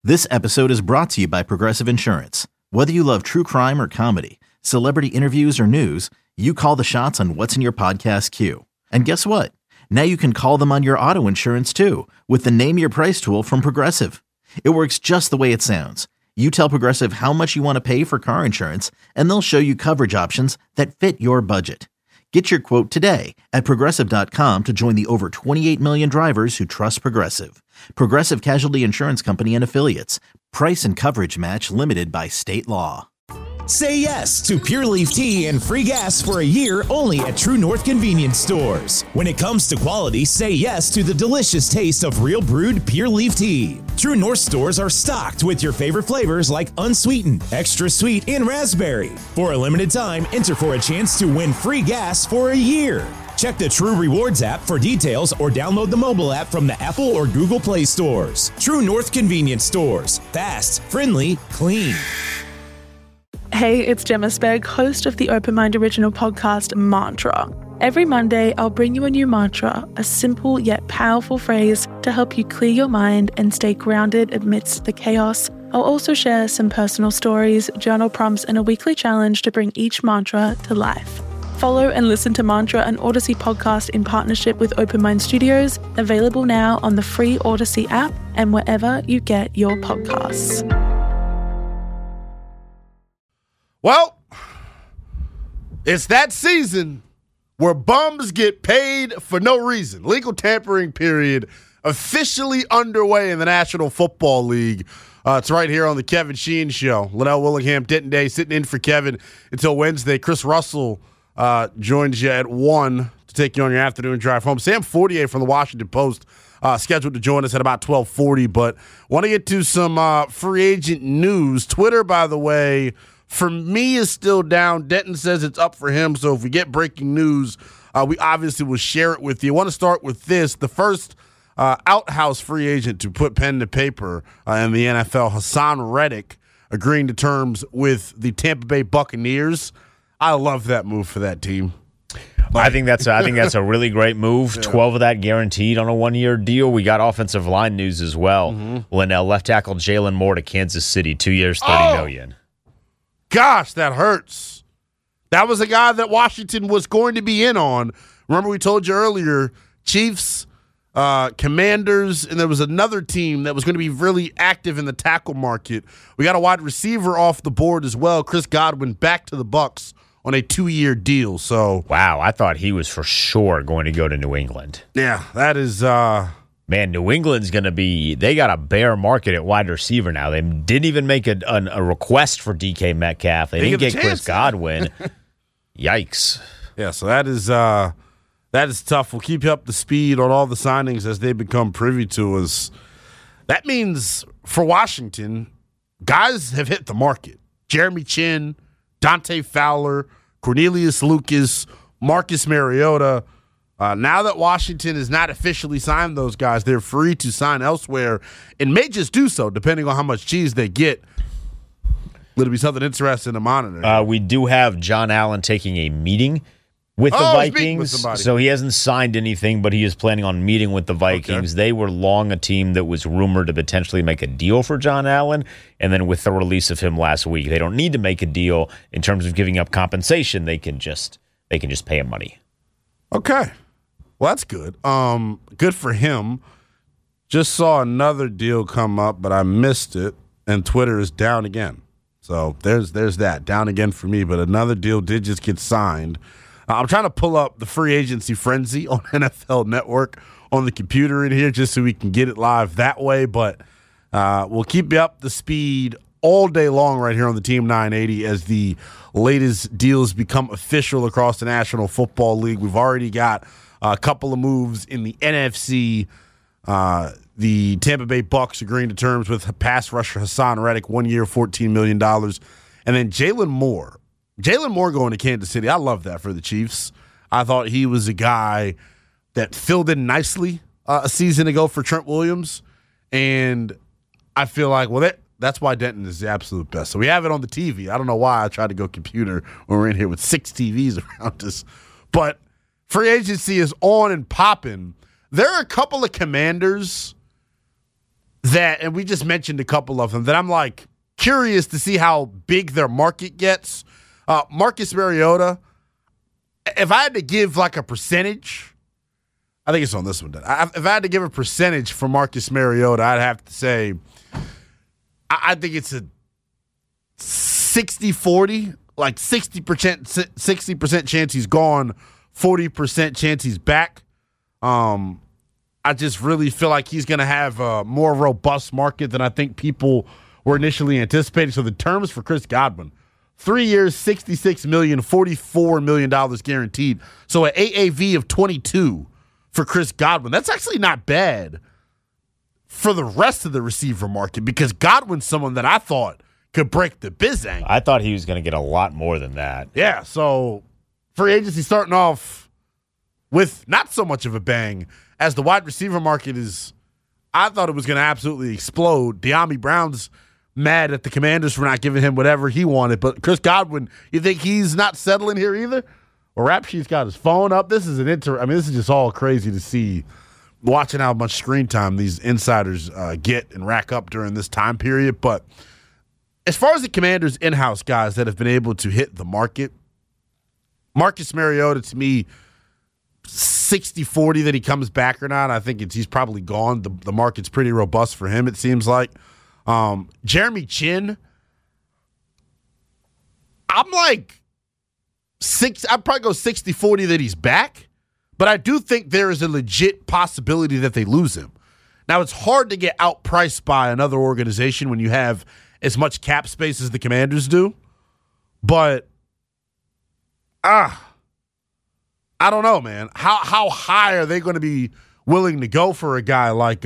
This episode is brought to you by Progressive Insurance. Whether you love true crime or comedy, celebrity interviews or news, you call the shots on what's in your podcast queue. And guess what? Now you can call them on your auto insurance too with the Name Your Price tool from Progressive. It works just the way it sounds. You tell Progressive how much you want to pay for car insurance, and they'll show you coverage options that fit your budget. Get your quote today at Progressive.com to join the over 28 million drivers who trust Progressive. Progressive Casualty Insurance Company and Affiliates. Price and coverage match limited by state law. Say yes to Pure Leaf Tea and free gas for a year only at True North Convenience Stores. When it comes to quality, say yes to the delicious taste of real brewed Pure Leaf Tea. True North stores are stocked with your favorite flavors like unsweetened, extra sweet, and raspberry. For a limited time, enter for a chance to win free gas for a year. Check the True Rewards app for details or download the mobile app from the Apple or Google Play stores. True North Convenience Stores. Fast, friendly, clean. Hey, it's Gemma Spegg, host of the Open Mind original podcast, Mantra. Every Monday, I'll bring you a new mantra, a simple yet powerful phrase to help you clear your mind and stay grounded amidst the chaos. I'll also share some personal stories, journal prompts, and a weekly challenge to bring each mantra to life. Follow and listen to Mantra, an Odyssey podcast in partnership with Open Mind Studios, available now on the free Odyssey app and wherever you get your podcasts. Well, it's that season where bums get paid for no reason. Legal tampering period officially underway in the National Football League. It's right here on the Kevin Sheehan Show. Linnell Willingham, Denton Day, sitting in for Kevin until Wednesday. Chris Russell joins you at 1 to take you on your afternoon drive home. Sam Fortier from the Washington Post scheduled to join us at about 12:40. But want to get to some free agent news. Twitter, by the way, for me, is still down. Denton says it's up for him. So if we get breaking news, we obviously will share it with you. I want to start with this. The first outhouse free agent to put pen to paper in the NFL, Hassan Reddick, agreeing to terms with the Tampa Bay Buccaneers. I love that move for that team. I think that's a really great move. Yeah. 12 of that guaranteed on a one-year deal. We got offensive line news as well. Linnell, left tackle Jalen Moore to Kansas City, 2 years, $30 million. Gosh, that hurts. That was a guy that Washington was going to be in on. Remember we told you earlier, Chiefs, Commanders, and there was another team that was going to be really active in the tackle market. We got a wide receiver off the board as well. Chris Godwin back to the Bucs on a 2-year deal. So wow, I thought he was for sure going to go to New England. Yeah, that is man, New England's going to be – they got a bear market at wide receiver now. They didn't even make a request for DK Metcalf. They didn't get Chris Godwin. Yikes. Yeah, so that is tough. We'll keep you up to speed on all the signings as they become privy to us. That means for Washington, guys have hit the market. Jeremy Chinn, Dante Fowler, Cornelius Lucas, Marcus Mariota. Now that Washington has not officially signed those guys, they're free to sign elsewhere and may just do so depending on how much cheese they get. It'll be something interesting to monitor. We do have John Allen taking a meeting with the Vikings. So he hasn't signed anything, but he is planning on meeting with the Vikings. Okay. They were long a team that was rumored to potentially make a deal for John Allen. And then with the release of him last week, they don't need to make a deal in terms of giving up compensation. They can just pay him money. Okay. Well, that's good. Good for him. Just saw another deal come up, but I missed it, and Twitter is down again. So there's that. Down again for me, but another deal did just get signed. I'm trying to pull up the free agency frenzy on NFL Network on the computer in here just so we can get it live that way, but we'll keep you up to speed all day long right here on the Team 980 as the latest deals become official across the National Football League. We've already got a couple of moves in the NFC. The Tampa Bay Bucs agreeing to terms with pass rusher Hassan Reddick, 1 year, $14 million. And then Jalen Moore. Jalen Moore going to Kansas City. I love that for the Chiefs. I thought he was a guy that filled in nicely a season ago for Trent Williams. And I feel like, well, that's why Denton is the absolute best. So we have it on the TV. I don't know why I tried to go computer when we're in here with 6 TVs around us. But free agency is on and popping. There are a couple of Commanders that, and we just mentioned a couple of them, that I'm like curious to see how big their market gets. Marcus Mariota, if I had to give like a percentage, I think it's on this one. If I had to give a percentage for Marcus Mariota, I'd have to say I think it's a 60-40, like 60% chance he's gone, 40% chance he's back. I just really feel like he's going to have a more robust market than I think people were initially anticipating. So the terms for Chris Godwin, 3 years, $66 million, $44 million guaranteed. So an AAV of 22 for Chris Godwin. That's actually not bad for the rest of the receiver market, because Godwin's someone that I thought could break the Bizang. I thought he was going to get a lot more than that. Yeah, so free agency starting off with not so much of a bang, as the wide receiver market is, I thought it was going to absolutely explode. De'Ami Brown's mad at the Commanders for not giving him whatever he wanted, but Chris Godwin, you think he's not settling here either? Well, Rap Sheet's got his phone up. This is this is just all crazy to see, watching how much screen time these insiders get and rack up during this time period. But as far as the Commanders' in-house guys that have been able to hit the market, Marcus Mariota, to me, 60-40 that he comes back or not. I think he's probably gone. The market's pretty robust for him, it seems like. Jeremy Chinn, I'm like I'd probably go 60-40 that he's back, but I do think there is a legit possibility that they lose him. Now, it's hard to get outpriced by another organization when you have as much cap space as the Commanders do, but I don't know, man. How high are they going to be willing to go for a guy like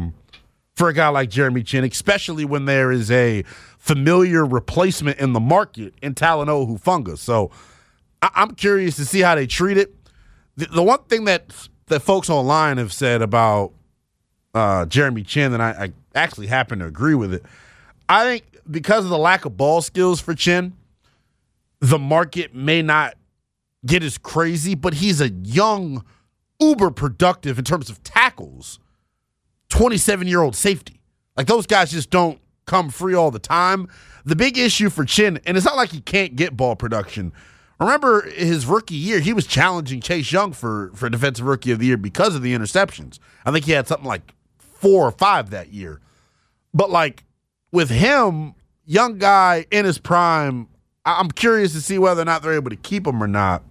Jeremy Chinn, especially when there is a familiar replacement in the market in Talanoa Hufanga? So I'm curious to see how they treat it. The one thing that folks online have said about Jeremy Chinn, and I actually happen to agree with it, I think because of the lack of ball skills for Chinn, the market may not get as crazy, but he's a young, uber productive in terms of tackles, 27-year-old safety. Like, those guys just don't come free all the time. The big issue for Chinn, and it's not like he can't get ball production. Remember his rookie year, he was challenging Chase Young for Defensive Rookie of the Year because of the interceptions. I think he had something like 4 or 5 that year. But, like, with him, young guy in his prime, I'm curious to see whether or not they're able to keep him or not.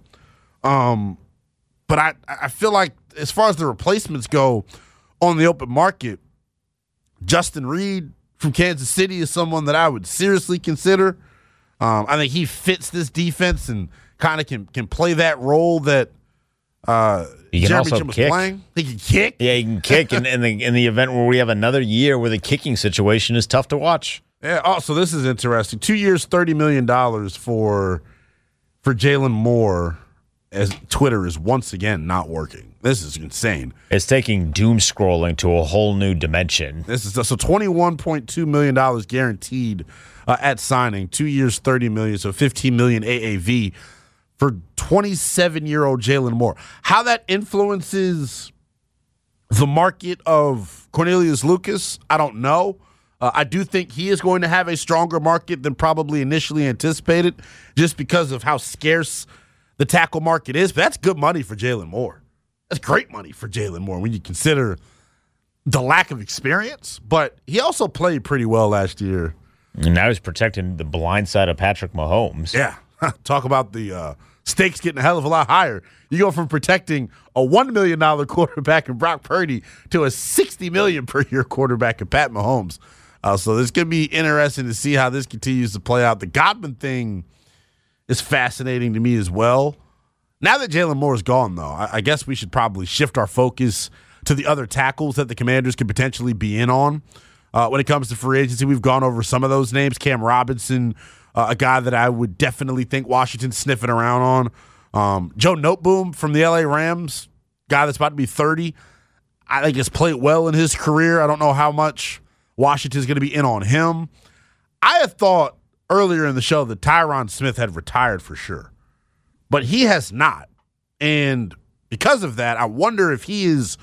But I feel like as far as the replacements go on the open market, Justin Reed from Kansas City is someone that I would seriously consider. I think he fits this defense and kind of can play that role that Jeremy Chinn was playing. He can kick. Yeah, he can kick in the event where we have another year where the kicking situation is tough to watch. Yeah. Oh, so this is interesting. 2 years, $30 million for Jalen Moore, as Twitter is once again not working. This is insane. It's taking doom scrolling to a whole new dimension. This is so $21.2 million guaranteed at signing. 2 years, $30 million, so $15 million AAV for 27-year-old Jalen Moore. How that influences the market of Cornelius Lucas, I don't know. I do think he is going to have a stronger market than probably initially anticipated, just because of how scarce the tackle market is. But that's good money for Jalen Moore. That's great money for Jalen Moore when you consider the lack of experience. But he also played pretty well last year. And now he's protecting the blind side of Patrick Mahomes. Yeah. Talk about the stakes getting a hell of a lot higher. You go from protecting a $1 million quarterback in Brock Purdy to a $60 million per year quarterback in Pat Mahomes. So this could be interesting to see how this continues to play out. The Godwin thing is fascinating to me as well. Now that Jalen Moore is gone, though, I guess we should probably shift our focus to the other tackles that the Commanders could potentially be in on. When it comes to free agency, we've gone over some of those names. Cam Robinson, a guy that I would definitely think Washington's sniffing around on. Joe Noteboom from the LA Rams, guy that's about to be 30. I think has played well in his career. I don't know how much Washington's going to be in on him. I had thought earlier in the show that Tyron Smith had retired for sure, but he has not. And because of that, I wonder if he is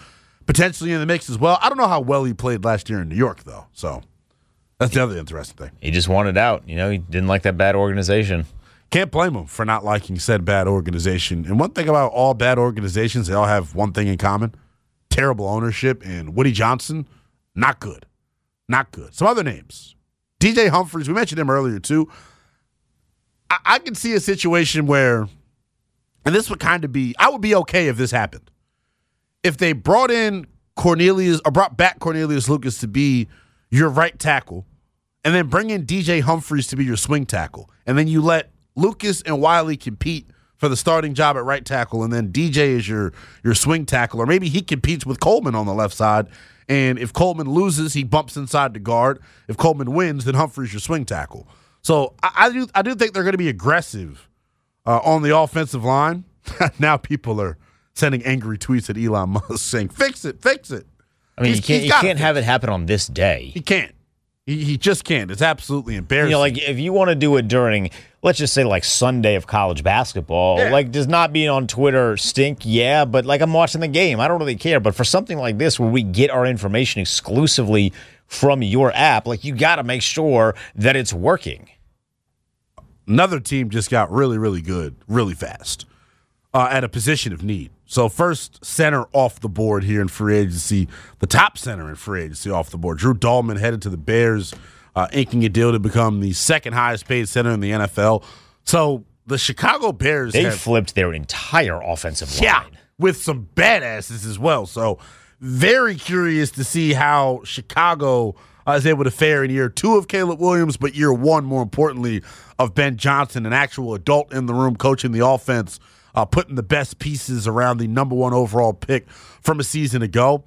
potentially in the mix as well. I don't know how well he played last year in New York, though. So that's the other interesting thing. He just wanted out. He didn't like that bad organization. Can't blame him for not liking said bad organization. And one thing about all bad organizations, they all have one thing in common. Terrible ownership. And Woody Johnson, not good. Not good. Some other names. DJ Humphries, we mentioned him earlier too. I can see a situation where, and this would kind of be, I would be okay if this happened. If they brought back Cornelius Lucas to be your right tackle, and then bring in DJ Humphries to be your swing tackle, and then you let Lucas and Wiley compete for the starting job at right tackle, and then DJ is your swing tackle, or maybe he competes with Coleman on the left side, and if Coleman loses, he bumps inside the guard. If Coleman wins, then Humphries your swing tackle. So I do think they're going to be aggressive on the offensive line. Now people are sending angry tweets at Elon Musk saying, "Fix it, fix it." I mean, you can't have it happen on this day. He can't. He just can't. It's absolutely embarrassing. Like if you want to do it during, let's just say like Sunday of college basketball, like does not being on Twitter stink? Yeah, but like I'm watching the game. I don't really care. But for something like this where we get our information exclusively from your app, like you got to make sure that it's working. Another team just got really, really good, really fast at a position of need. So first center off the board here in free agency, the top center in free agency off the board. Drew Dahlman headed to the Bears, inking a deal to become the second highest paid center in the NFL. So the Chicago Bears They flipped their entire offensive line. Yeah, with some badasses as well. So very curious to see how Chicago is able to fare in year 2 of Caleb Williams, but year 1, more importantly, of Ben Johnson, an actual adult in the room coaching the offense, putting the best pieces around the number 1 overall pick from a season ago.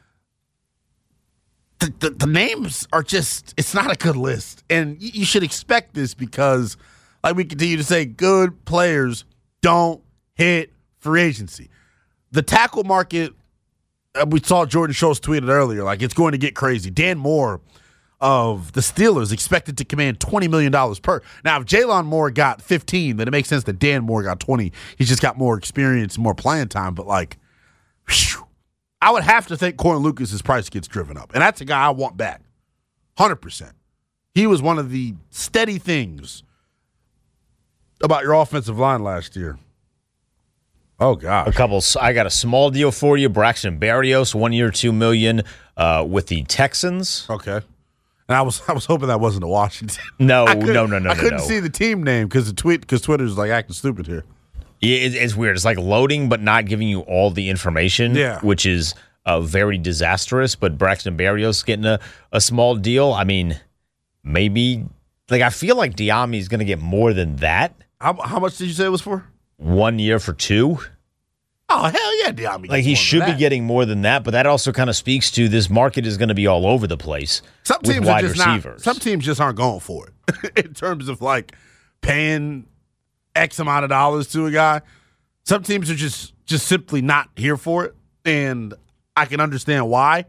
The names are just, it's not a good list. And you should expect this because, like we continue to say, good players don't hit free agency. The tackle market, we saw Jordan Schultz tweeted earlier, like it's going to get crazy. Dan Moore of the Steelers expected to command $20 million per. Now, if Jalen Moore got 15, then it makes sense that Dan Moore got 20. He's just got more experience and more playing time. But, like, whew, I would have to think Corn Lucas's price gets driven up. And that's a guy I want back. 100%. He was one of the steady things about your offensive line last year. Oh, gosh. I got a small deal for you. Braxton Berrios, 1 year, $2 million with the Texans. Okay. And I was hoping that wasn't a Washington. No. I couldn't see the team name because Twitter's like acting stupid here. Yeah, it's weird. It's like loading but not giving you all the information, which is very disastrous. But Braxton Berrios getting a small deal. I mean, maybe like I feel like Diami is going to get more than that. How much did you say it was for? 1 year for $2. Oh, hell yeah, Diami. Like he should be getting more than that, but that also kind of speaks to this market is going to be all over the place. Some teams with wide receivers. Some teams just aren't going for it in terms of like paying X amount of dollars to a guy. Some teams are just simply not here for it, and I can understand why.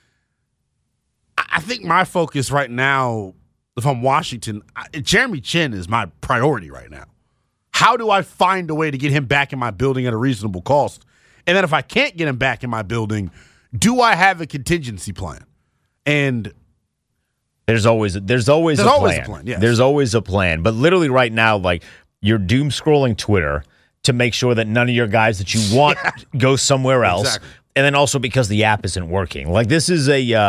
I think my focus right now, if I'm Washington, Jeremy Chinn is my priority right now. How do I find a way to get him back in my building at a reasonable cost? And then if I can't get him back in my building, do I have a contingency plan? And there's always a plan. Yes. There's always a plan. But literally right now, like you're doom scrolling Twitter to make sure that none of your guys that you want go somewhere else. Exactly. And then also because the app isn't working. Like this is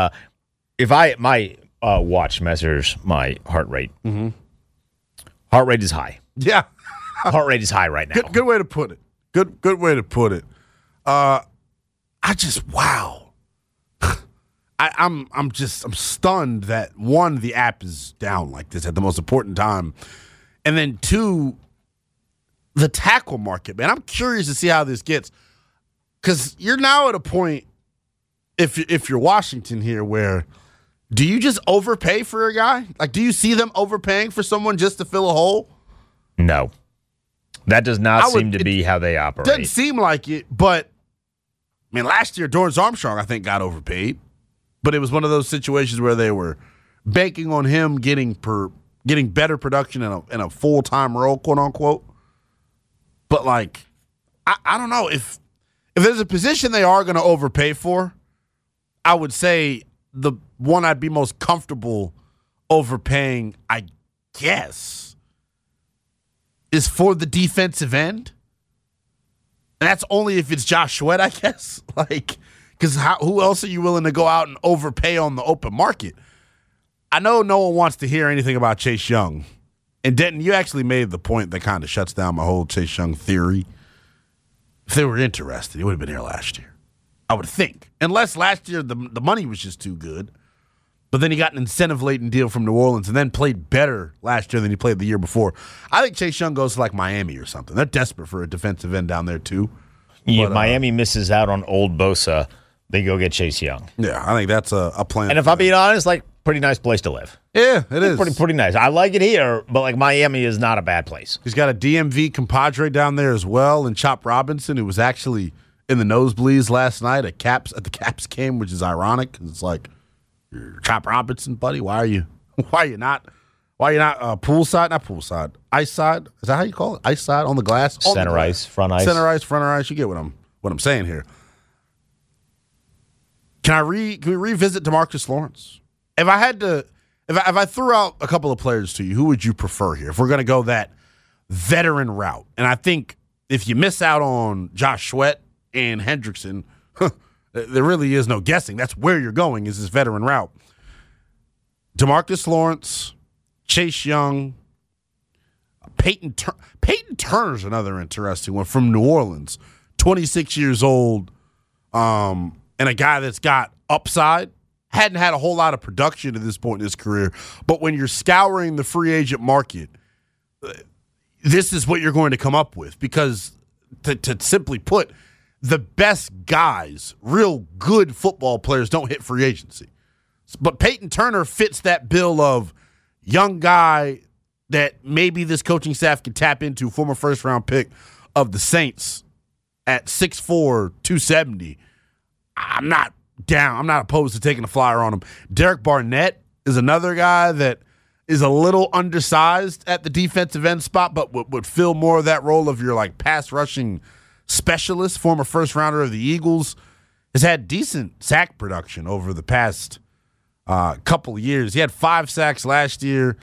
my watch measures my heart rate. Mm-hmm. Heart rate is high. Yeah. Heart rate is high right now. Good way to put it. Good way to put it. Wow. I'm stunned that 1, the app is down like this at the most important time, and then 2, the tackle market. Man, I'm curious to see how this gets because you're now at a point, if you're Washington here, where do you just overpay for a guy? Like, do you see them overpaying for someone just to fill a hole? No. That does not seem to be how they operate. Doesn't seem like it, but I mean, last year, Dorrance Armstrong, I think, got overpaid. But it was one of those situations where they were banking on him getting better production in a full-time role, quote-unquote. But, like, I don't know. If there's a position they are going to overpay for, I would say the one I'd be most comfortable overpaying, I guess, is for the defensive end. And that's only if it's Josh Sweat, I guess. Because who else are you willing to go out and overpay on the open market? I know no one wants to hear anything about Chase Young. And Denton, you actually made the point that kind of shuts down my whole Chase Young theory. If they were interested, he would have been here last year, I would think. Unless last year the money was just too good. But then he got an incentive-laden deal from New Orleans and then played better last year than he played the year before. I think Chase Young goes to like Miami or something. They're desperate for a defensive end down there too. Yeah, but, Miami misses out on old Bosa. They go get Chase Young. Yeah, I think that's a plan. And if I'm being honest, pretty nice place to live. Yeah, it is. Pretty nice. I like it here, but Miami is not a bad place. He's got a DMV compadre down there as well, and Chop Robinson, who was actually in the nosebleeds last night at the Caps game, which is ironic because it's like, Chop Robinson, buddy, why are you not poolside? Not poolside. Ice side. Is that how you call it? Ice side on the glass? Center ice, front ice. Center ice, front ice. You get what I'm saying here. Can we revisit DeMarcus Lawrence? If I threw out a couple of players to you, who would you prefer here? If we're going to go that veteran route. And I think if you miss out on Josh Sweat and Hendrickson, there really is no guessing. That's where you're going, is this veteran route. DeMarcus Lawrence, Chase Young, Peyton Turner's another interesting one from New Orleans, 26 years old, and a guy that's got upside. Hadn't had a whole lot of production at this point in his career, but when you're scouring the free agent market, this is what you're going to come up with because, to simply put, the best guys, real good football players, don't hit free agency. But Peyton Turner fits that bill of young guy that maybe this coaching staff can tap into, former first-round pick of the Saints at 6'4", 270. I'm not down. I'm not opposed to taking a flyer on him. Derek Barnett is another guy that is a little undersized at the defensive end spot, but would fill more of that role of your pass rushing specialist, former first rounder of the Eagles, has had decent sack production over the past couple of years. He had 5 sacks last year,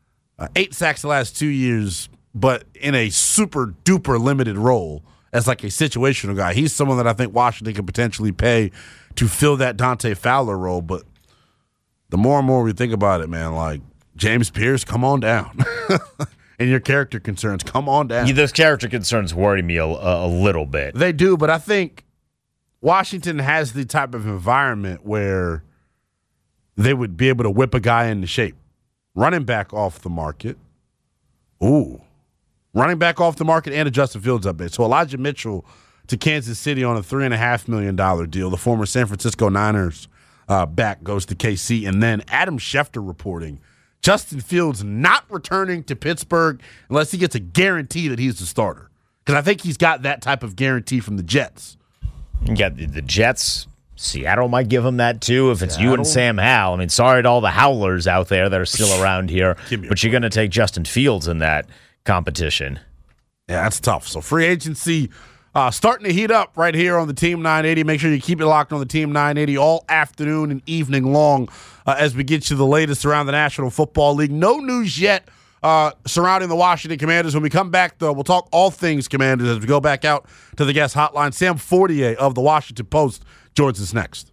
8 sacks the last 2 years, but in a super duper limited role as a situational guy. He's someone that I think Washington could potentially pay to fill that Dante Fowler role. But the more and more we think about it, man, James Pierce, come on down. And your character concerns, come on down. Yeah, those character concerns worry me a little bit. They do, but I think Washington has the type of environment where they would be able to whip a guy into shape. Running back off the market. Ooh. Running back off the market and a Justin Fields update. So Elijah Mitchell to Kansas City on a $3.5 million deal. The former San Francisco Niners back goes to KC. And then Adam Schefter reporting Justin Fields not returning to Pittsburgh unless he gets a guarantee that he's the starter. Because I think he's got that type of guarantee from the Jets. You got the Jets. Seattle might give him that too if it's you and Sam Howell. I mean, sorry to all the Howlers out there that are still around here, but you're going to take Justin Fields in that competition. Yeah, that's tough. So free agency starting to heat up right here on the Team 980. Make sure you keep it locked on the Team 980 all afternoon and evening long as we get you the latest around the National Football League. No news yet surrounding the Washington Commanders. When we come back, though, we'll talk all things Commanders as we go back out to the guest hotline. Sam Fortier of the Washington Post joins us next.